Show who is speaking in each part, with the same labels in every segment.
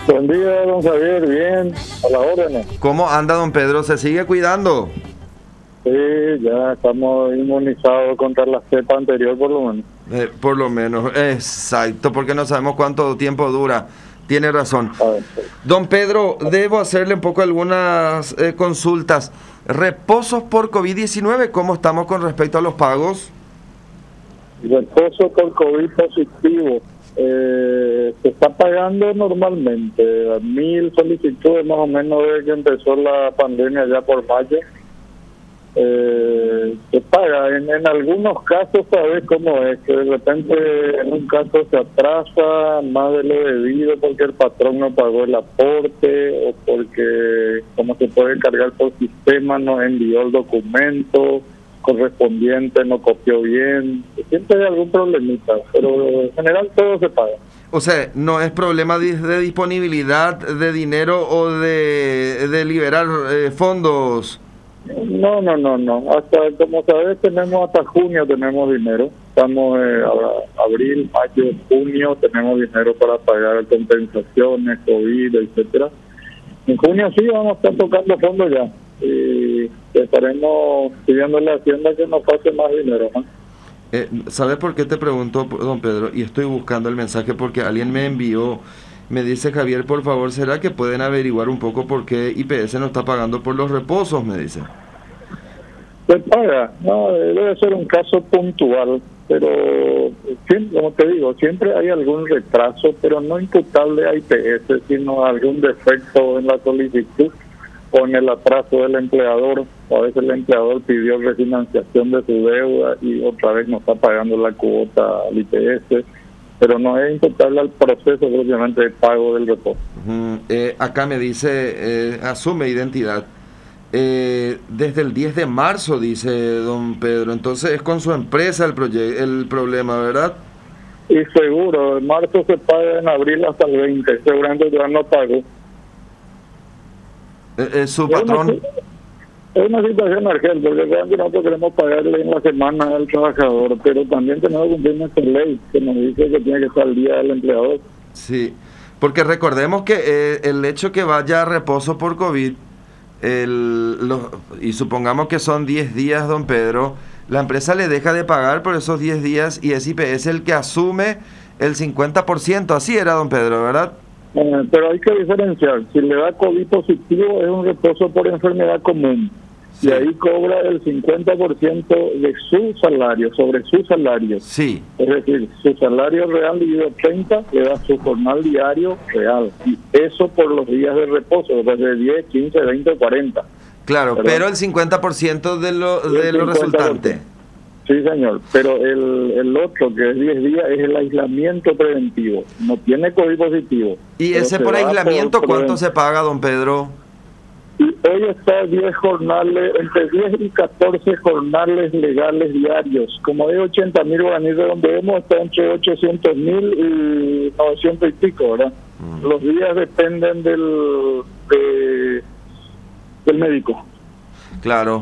Speaker 1: Buen día, don Javier, bien, a la orden.
Speaker 2: ¿Cómo anda, don Pedro? ¿Se sigue cuidando?
Speaker 1: Sí, ya estamos inmunizados contra la cepa anterior, por lo menos.
Speaker 2: Por lo menos, exacto, porque no sabemos cuánto tiempo dura. Tiene razón.
Speaker 1: A ver,
Speaker 2: Don Pedro, debo hacerle un poco algunas consultas. Reposos por COVID-19, ¿cómo estamos con respecto a los pagos?
Speaker 1: reposo por COVID positivo. Se está pagando normalmente, 1.000 solicitudes más o menos desde que empezó la pandemia ya por mayo. Se paga, en algunos casos sabes cómo es, que de repente en un caso se atrasa más de lo debido porque el patrón no pagó el aporte o porque como se puede cargar por sistema no envió el documento correspondiente, no copió bien, siempre hay algún problemita, pero en general todo se paga.
Speaker 2: O sea, no es problema de disponibilidad de dinero o de liberar fondos.
Speaker 1: No. Hasta, como sabes, tenemos hasta junio, tenemos dinero. Estamos abril, mayo, junio, tenemos dinero para pagar compensaciones, COVID, etcétera. En junio sí vamos a estar tocando fondos ya. Y estaremos pidiéndole a Hacienda que nos pase más dinero, ¿no?
Speaker 2: ¿Sabes por qué te pregunto, don Pedro? Y estoy buscando el mensaje porque alguien me envió. Me dice Javier, por favor, ¿será que pueden averiguar un poco por qué IPS no está pagando por los reposos? Me dice.
Speaker 1: Se paga, no, debe ser un caso puntual, pero como te digo, siempre hay algún retraso, pero no imputable a IPS, sino algún defecto en la solicitud o en el atraso del empleador. A veces el empleador pidió refinanciación de su deuda y otra vez no está pagando la cuota al IPS. Pero no es imputable al proceso propiamente de pago del reposo.
Speaker 2: Acá me dice, asume identidad. Desde el 10 de marzo, dice don Pedro. Entonces es con su empresa el problema, ¿verdad?
Speaker 1: Y seguro, en marzo se paga, en abril hasta el 20. Seguramente ya no pagó.
Speaker 2: ¿Su patrón?
Speaker 1: Es una situación urgente, porque realmente nosotros queremos pagarle en la semana al trabajador, pero también tenemos que cumplir nuestra ley, que nos dice que tiene que estar al día del empleador.
Speaker 2: Sí, porque recordemos que el hecho que vaya a reposo por COVID, y supongamos que son 10 días, don Pedro, la empresa le deja de pagar por esos 10 días y es IPS el que asume el 50%, así era, don Pedro, ¿verdad?
Speaker 1: Pero hay que diferenciar, si le da COVID positivo es un reposo por enfermedad común. Sí. Y ahí cobra el 50% de su salario, sobre su salario.
Speaker 2: Sí.
Speaker 1: Es decir, su salario real dividido 30 le da su jornal diario real. Y eso por los días de reposo, desde 10, 15, 20, 40.
Speaker 2: Claro, ¿verdad? Pero el 50% de lo resultante.
Speaker 1: Sí, señor. Pero el otro, que es 10 días, es el aislamiento preventivo. No tiene COVID positivo.
Speaker 2: ¿Y ese por aislamiento cuánto se paga, don Pedro?
Speaker 1: Y hoy está 10 jornales, entre 10 y 14 jornales legales diarios. Como hay 80.000 guaraníes de donde vemos, está entre 800.000 y 900 y pico, ¿verdad? Los días dependen del médico.
Speaker 2: Claro.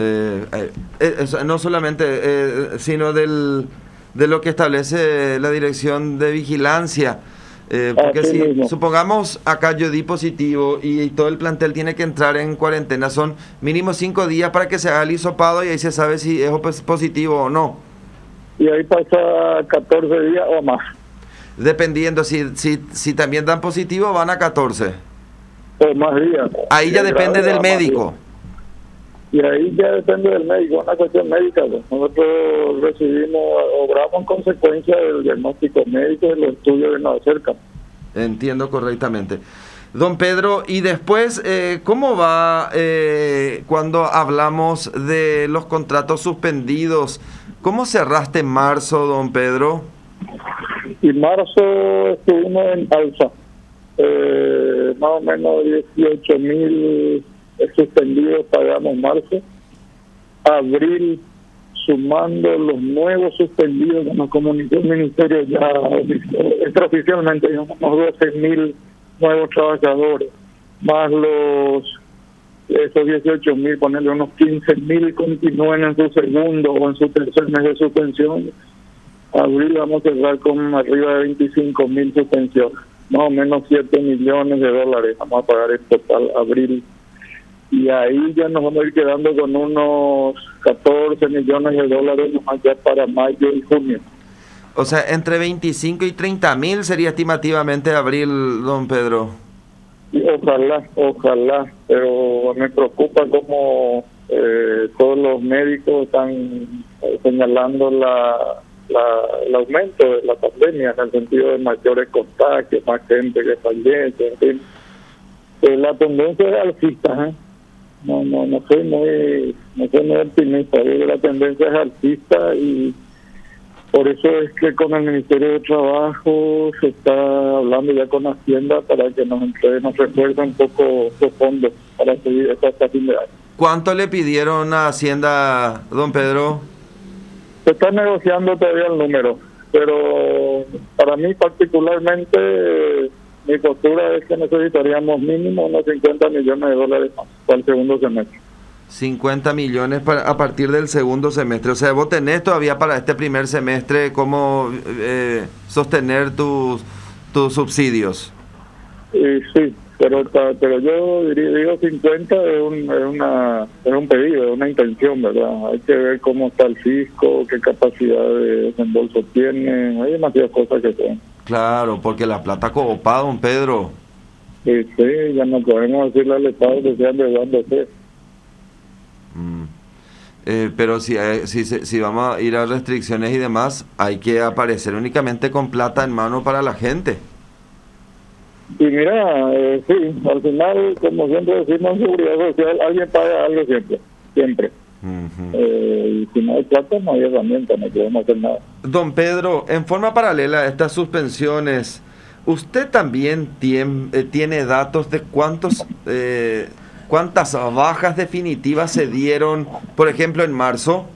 Speaker 2: No solamente, sino de lo que establece la Dirección de Vigilancia. Porque si mismo. Supongamos acá yo di positivo y todo el plantel tiene que entrar en cuarentena, son mínimo 5 días para que se haga el hisopado y ahí se sabe si es positivo o no.
Speaker 1: Y ahí pasa 14 días o más.
Speaker 2: Dependiendo, si también dan positivo van a 14.
Speaker 1: O más días.
Speaker 2: Ahí ya depende del médico.
Speaker 1: Y ahí ya depende del médico, una cuestión médica. Pues. Nosotros obramos en consecuencia del diagnóstico médico y de los estudios que nos acercan.
Speaker 2: Entiendo correctamente. Don Pedro, y después, ¿cómo va cuando hablamos de los contratos suspendidos? ¿Cómo cerraste en marzo, don Pedro?
Speaker 1: En marzo estuvimos en alza. Más o menos 18.000 suspendidos pagamos marzo. Abril, sumando los nuevos suspendidos que nos comunicó el ministerio ya extraoficialmente, unos 12.000 nuevos trabajadores, más esos 18.000, ponerle unos 15.000 continúen en su segundo o en su tercer mes de suspensión. Abril vamos a cerrar con arriba de 25.000 suspensiones. más o menos 7 millones de dólares vamos a pagar en total abril. Y ahí ya nos vamos a ir quedando con unos 14 millones de dólares nomás ya para mayo y junio.
Speaker 2: O sea, entre 25 y 30 mil sería estimativamente abril, don Pedro.
Speaker 1: Y ojalá, pero me preocupa cómo todos los médicos están señalando el aumento de la pandemia en el sentido de mayores contagios, más gente que fallece, en fin. La tendencia es alcista, No soy muy optimista. La tendencia es alcista y por eso es que con el Ministerio de Trabajo se está hablando ya con Hacienda para que nos refuerce un poco los fondos para seguir esta fin de año.
Speaker 2: ¿Cuánto le pidieron a Hacienda, don Pedro?
Speaker 1: Se está negociando todavía el número, pero para mí particularmente mi postura es que necesitaríamos mínimo unos 50 millones de dólares más para el segundo semestre.
Speaker 2: 50 millones a partir del segundo semestre. O sea, vos tenés todavía para este primer semestre cómo sostener tus subsidios.
Speaker 1: Sí, pero yo digo 50 es un pedido, es una intención, ¿verdad? Hay que ver cómo está el fisco, qué capacidad de desembolso tiene, hay demasiadas cosas que pueden.
Speaker 2: Claro, porque la plata copa, don Pedro.
Speaker 1: Sí, ya no podemos decirle al Estado que sean de dónde sea.
Speaker 2: Pero si vamos a ir a restricciones y demás, hay que aparecer únicamente con plata en mano para la gente.
Speaker 1: Y mira, sí, al final, como siempre decimos, en seguridad social, alguien paga algo siempre. Y si no hay plata, no hay herramienta, no podemos hacer nada.
Speaker 2: Don Pedro, en forma paralela a estas suspensiones, ¿usted también tiene datos de cuántas bajas definitivas se dieron, por ejemplo, en marzo?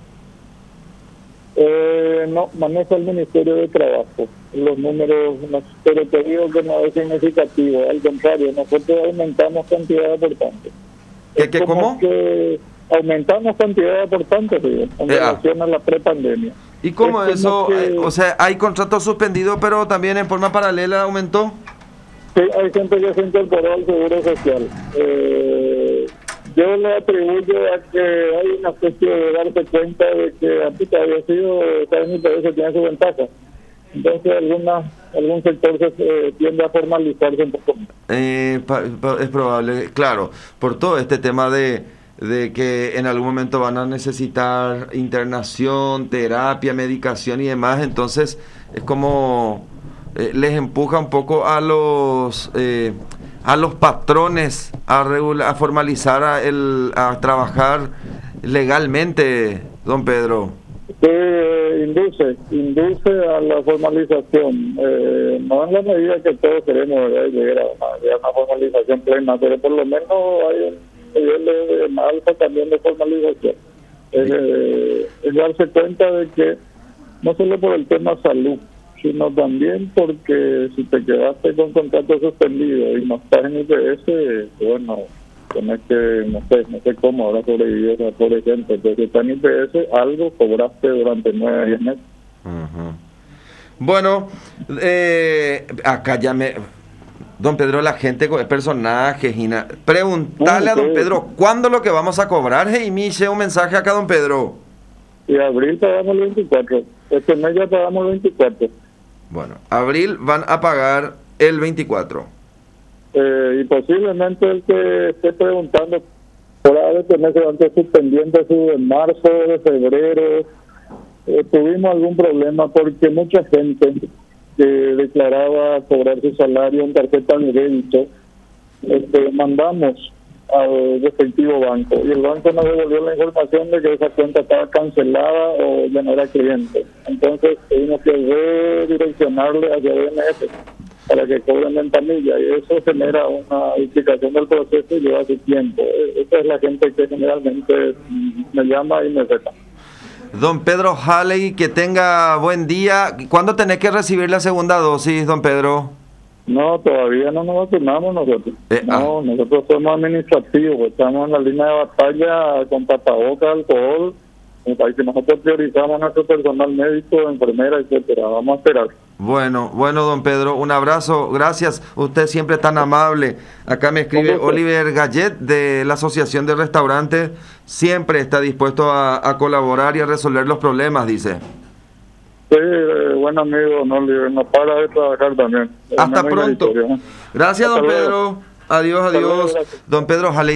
Speaker 1: No, maneja el Ministerio de Trabajo. Los números, pero te digo que no es significativo, al contrario, nosotros aumentamos cantidad de aportantes.
Speaker 2: ¿Cómo?
Speaker 1: Que aumentamos cantidad de aportantes, en relación a la prepandemia.
Speaker 2: ¿Y cómo eso? O sea, hay contratos suspendidos, pero también en forma paralela aumentó.
Speaker 1: Sí, hay gente que se incorporó al Seguro Social. Yo le atribuyo a que hay una especie de darse cuenta de que antes había sido, cada IPS tiene su ventaja. Entonces algún sector se tiende a formalizarse un poco más.
Speaker 2: Es probable, claro, por todo este tema de que en algún momento van a necesitar internación, terapia, medicación y demás, entonces es como les empuja un poco a los patrones a formalizar, a trabajar legalmente, don Pedro.
Speaker 1: Induce a la formalización, no en la medida que todos queremos, ¿verdad?, llegar a una formalización plena, pero por lo menos hay un nivel de alta también de formalización. Es darse cuenta de que no solo por el tema salud, sino también porque si te quedaste con contrato suspendido y no estás en IPS, bueno, tenés que, no sé cómo ahora sobrevivir, por ejemplo, entonces si estás en IPS, algo cobraste durante 9 a 10 meses.
Speaker 2: Bueno, acá ya don Pedro, la gente con personajes y preguntarle a don Pedro, ¿cuándo lo que vamos a cobrar? Y me hice un mensaje acá, don Pedro.
Speaker 1: Y abril pagamos el 24, este mes ya pagamos el 24.
Speaker 2: Bueno, abril van a pagar el 24.
Speaker 1: Y posiblemente el que esté preguntando por ahora tener que estar suspendiendo de marzo, de febrero, tuvimos algún problema porque mucha gente que declaraba cobrar su salario en tarjeta de débito, mandamos al respectivo banco y el banco nos devolvió la información de que esa cuenta estaba cancelada o ya no era cliente. Entonces tuvimos que redireccionarle hacia DNF para que cobren ventanilla y eso genera una implicación del proceso y lleva su tiempo. Esa es la gente que generalmente me llama y me reta.
Speaker 2: Don Pedro Halley, que tenga buen día. ¿Cuándo tenés que recibir la segunda dosis, don Pedro?
Speaker 1: No, todavía no nos vacunamos nosotros. Nosotros somos administrativos, estamos en la línea de batalla con tapabocas, alcohol. Que nosotros priorizamos a nuestro personal médico, enfermera, etcétera. Vamos a esperar.
Speaker 2: Bueno, don Pedro, un abrazo, gracias, usted siempre tan amable. Acá me escribe Oliver Gallet de la Asociación de Restaurantes, siempre está dispuesto a colaborar y a resolver los problemas, dice.
Speaker 1: Sí, buen amigo, no para de trabajar también.
Speaker 2: Hasta pronto. Gracias, don Pedro. Adiós. Don Pedro Jalei.